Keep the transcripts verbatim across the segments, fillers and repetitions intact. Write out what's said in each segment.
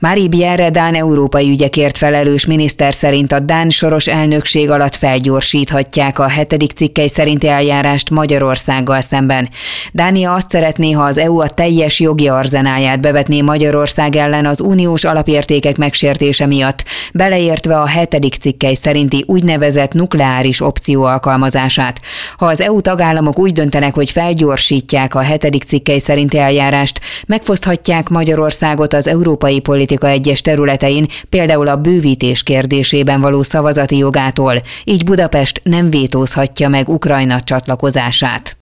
Mari Bjerre dán európai ügyekért felelős miniszter szerint a dán soros elnökség alatt felgyorsíthatják a hetedik cikkely szerinti eljárást Magyarországgal szemben. Dánia azt szeretné, ha az é u a teljes jogi arzenáját bevetné Magyarország ellen az uniós alapértékek megsértése miatt, beleértve a hetedik cikkely szerinti úgynevezett nukleáris opció alkalmazását. Ha az é u tagállamok úgy döntenek, hogy felgyorsítják a hetedik cikkely szerinti eljárást, megfoszthatják Magyarországot az európai politika egyes területein, például a bővítés kérdésében való szavazati jogától, így Budapest nem vétózhatja meg Ukrajna csatlakozását.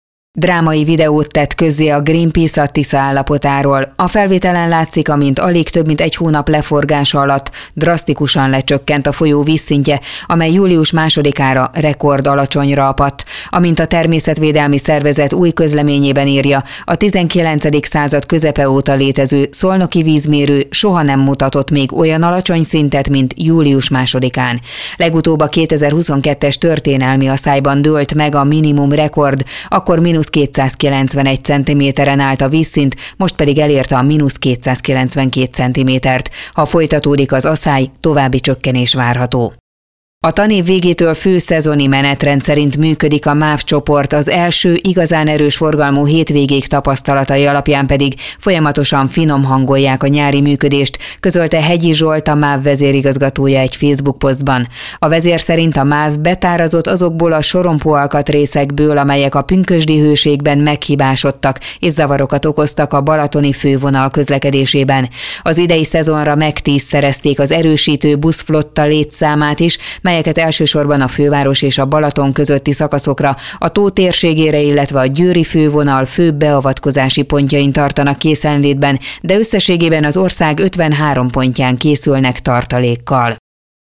Drámai videót tett közzé a Greenpeace a Tisza állapotáról. A felvételen látszik, amint alig több mint egy hónap leforgása alatt drasztikusan lecsökkent a folyó vízszintje, amely július másodikára rekord alacsonyra apadt. Amint a természetvédelmi szervezet új közleményében írja, a tizenkilencedik század közepe óta létező szolnoki vízmérő soha nem mutatott még olyan alacsony szintet, mint július másodikán. Legutóbb a kétezer-huszonkettes történelmi aszályban dőlt meg a minimum rekord, akkor mínusz kétszázkilencvenegy centiméteren állt a vízszint, most pedig elérte a mínusz kétszázkilencvenkét centimétert. Ha folytatódik az aszály, további csökkenés várható. A tanév végétől főszezoni menetrend szerint működik a MÁV csoport, az első igazán erős forgalmú hétvégék tapasztalatai alapján pedig folyamatosan finom hangolják a nyári működést, közölte Hegyi Zsolt, a MÁV vezérigazgatója egy Facebook posztban. A vezér szerint a MÁV betárazott azokból a sorompó alkatrészekből, amelyek a pünkösdi hőségben meghibásodtak és zavarokat okoztak a balatoni fővonal közlekedésében. Az idei szezonra megtízszerezték az erősítő buszflotta létszámát is, melyeket elsősorban a főváros és a Balaton közötti szakaszokra, a tó térségére, illetve a győri fővonal főbb beavatkozási pontjain tartanak készenlétben, de összességében az ország ötvenhárom pontján készülnek tartalékkal.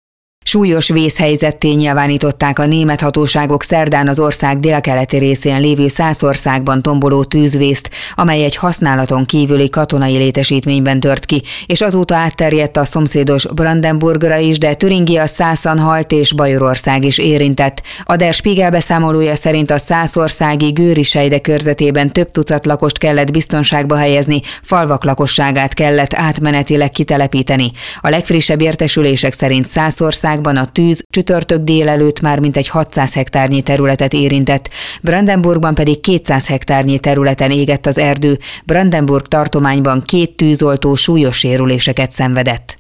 Súlyos vészhelyzetté nyilvánították a német hatóságok szerdán az ország délkeleti részén lévő Szászországban tomboló tűzvészt, amely egy használaton kívüli katonai létesítményben tört ki, és azóta átterjedt a szomszédos Brandenburgra is, de Türingia, Szászanhalt és Bajorország is érintett. A Der Spiegel beszámolója szerint a szászországi Gőrisejde körzetében több tucat lakost kellett biztonságba helyezni, falvak lakosságát kellett átmenetileg kitelepíteni. A legfrissebb értesülések szerint Szászország a tűz csütörtök délelőtt már mintegy hatszáz hektárnyi területet érintett, Brandenburgban pedig kétszáz hektárnyi területen égett az erdő, Brandenburg tartományban két tűzoltó súlyos sérüléseket szenvedett.